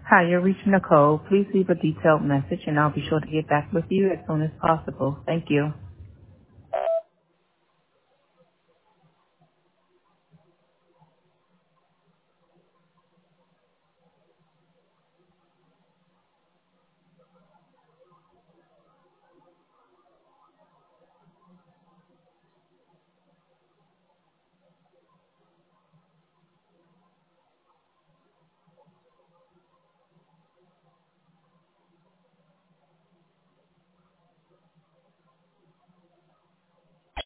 Hi, you're reaching Nicole. Please leave a detailed message and I'll be sure to get back with you as soon as possible. Thank you.